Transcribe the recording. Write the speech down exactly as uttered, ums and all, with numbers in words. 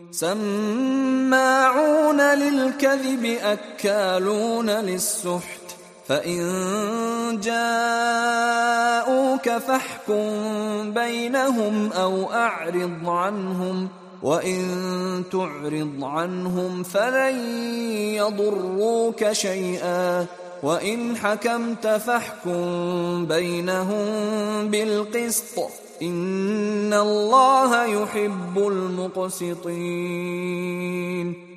سماعون للكذب أكالون للسحت فإن جاءوك فاحكم بينهم أو أعرض عنهم وإن تعرض عنهم فلن يضروك شيئا وإن حكمت فاحكم بينهم بالقسط إن الله يحب المقسطين